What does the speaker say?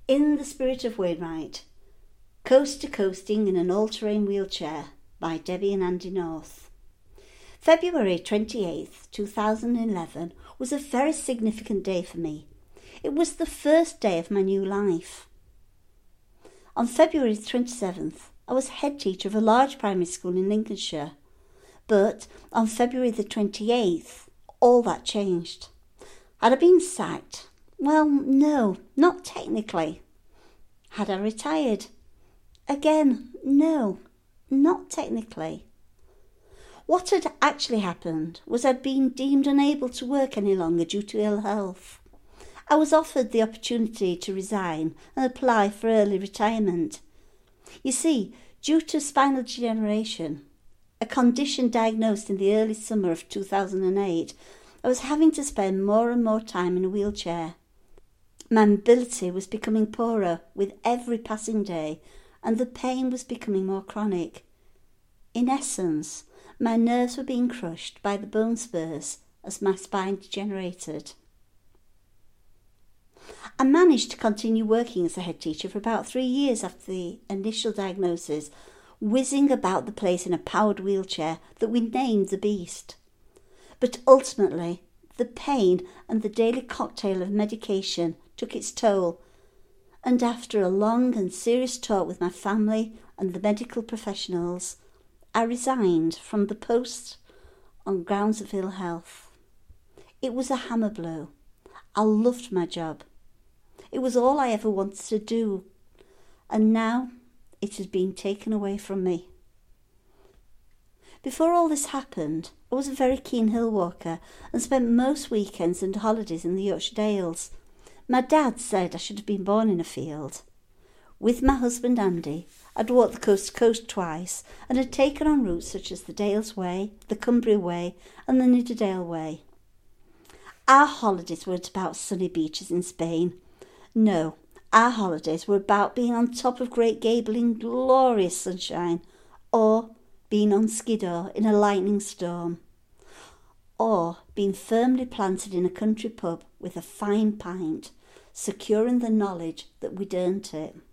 In the Spirit of Wainwright, Coast to Coasting in an All-Terrain Wheelchair by Debbie and Andy North. February 28th, 2011 was a very significant day for me. It was the first day of my new life. On February 27th, I was head teacher of a large primary school in Lincolnshire. But on February the 28th, all that changed. Had I been sacked? Well, no, not technically. Had I retired? Again, no, not technically. What had actually happened was I'd been deemed unable to work any longer due to ill health. I was offered the opportunity to resign and apply for early retirement. You see, due to spinal degeneration, a condition diagnosed in the early summer of 2008, I was having to spend more and more time in a wheelchair. My mobility was becoming poorer with every passing day, and the pain was becoming more chronic. In essence, my nerves were being crushed by the bone spurs as my spine degenerated. I managed to continue working as a head teacher for about 3 years after the initial diagnosis, whizzing about the place in a powered wheelchair that we named the Beast. But ultimately, the pain and the daily cocktail of medication took its toll, and after a long and serious talk with my family and the medical professionals, I resigned from the post on grounds of ill health. It was a hammer blow. I loved my job. It was all I ever wanted to do, and now it has been taken away from me. Before all this happened, I was a very keen hill walker and spent most weekends and holidays in the Yorkshire Dales. My dad said I should have been born in a field. With my husband Andy, I'd walked the coast to coast twice and had taken on routes such as the Dales Way, the Cumbria Way and the Nidderdale Way. Our holidays weren't about sunny beaches in Spain. No, our holidays were about being on top of Great Gable in glorious sunshine, or being on Skiddaw in a lightning storm, or being firmly planted in a country pub with a fine pint, secure in the knowledge that we'd earned it.